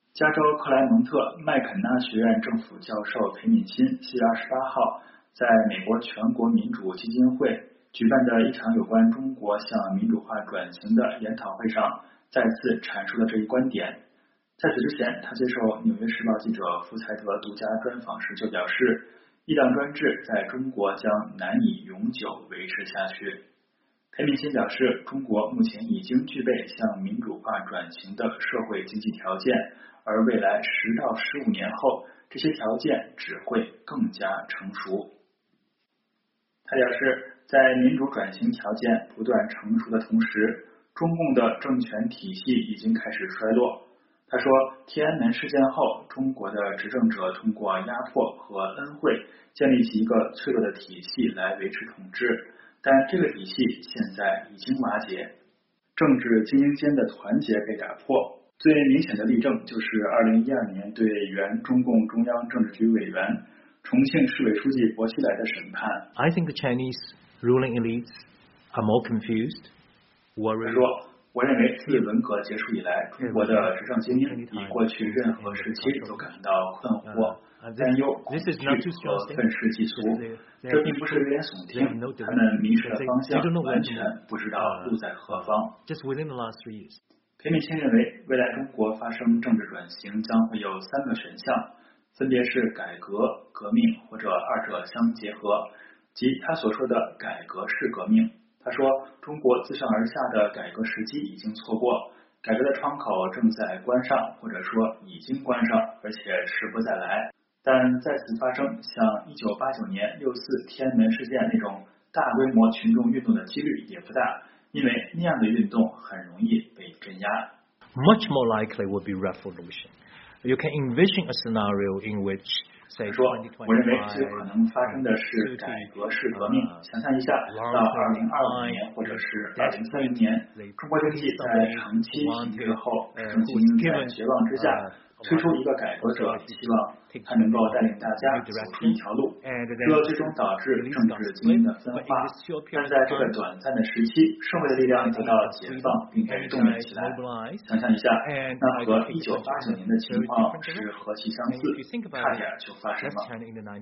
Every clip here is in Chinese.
加州克莱蒙特麦肯纳学院政府教授裴敏钦4月28号在美国全国民主基金会举办的一场有关中国向民主化转型的研讨会上再次阐述了这一观点。在此之前，他接受《纽约时报》记者福才德独家专访时就表示，一党专制在中国将难以永久维持下去。裴敏钦表示，中国目前已经具备向民主化转型的社会经济条件，而未来10到15年后，这些条件只会更加成熟。他表示，在民主转型条件不断成熟的同时，中共的政权体系已经开始衰落。他说，天安门事件后，中国的执政者通过压迫和恩惠建立起一个脆弱的体系来维持统治，但这个体系现在已经瓦解，政治精英间的团结被打破。最明显的例证就是2012年对原中共中央政治局委员、重庆市委书记薄熙来的审判。 I think the Chinese ruling elites are more confused, 他说，我认为自文革结束以来，中国的执政精英比过去任何时期都感到困惑、担忧、恐惧和愤世嫉俗。这并不是危言耸听，他们迷失了方向，完全不知道路在何方。裴敏钦认为，未来中国发生政治转型将会有3个选项，分别是改革、革命或者二者相结合，即他所说的改革式革命。他说，中国自上而下的改革时机已经错过，改革的窗口正在关上，或者说已经关上，而且时不再来。但再次发生像1989年6·4天安门事件那种大规模群众运动的几率也不大，因为那样的运动很容易被镇压。 Much more likely would be revolution. You can envision a scenario in which, say, 说，我认为最可能发生的是改革式革命。想象一下，到2025年或者是2030年，中国经济在长期停滞后，执政精英在绝望之下推出一个改革者，希望他能够带领大家走出一条路，这最终导致政治精英的分化。但在这个短暂的时期，社会的力量得到解放并被动员起来。想象一下，那和1989年的情况是何其相似，差点就发生了。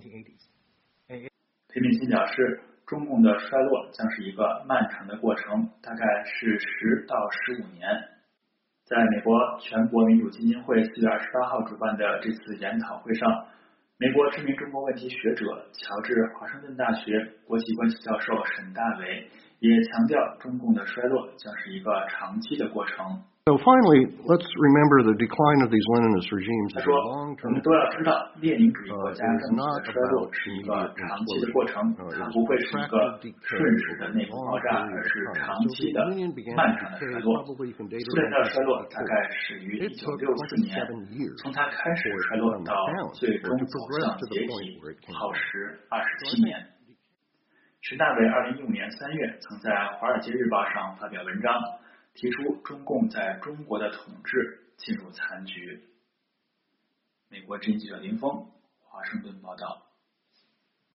裴敏钦表示，中共的衰落将是一个漫长的过程，大概是10到15年。在美国全国民主基金会4月28号主办的这次研讨会上，美国知名中国问题学者、乔治华盛顿大学国际关系教授沈大伟也强调，中共的衰落将是一个长期的过程。 So finally, let's remember the decline of these Leninist regimes as a long-term. 我们都要知道，列宁主义国家政体的衰落是一个长期的过程，它不会是一个瞬时的内部爆炸，而是长期的、漫长的衰落。苏联的衰落大概始于1964年，从它开始衰落到最终走向解体，耗时27年。沈大伟2015年3月曾在《华尔街日报》上发表文章，提出中共在中国的统治进入残局。美国之音记者林峰，华盛顿报道。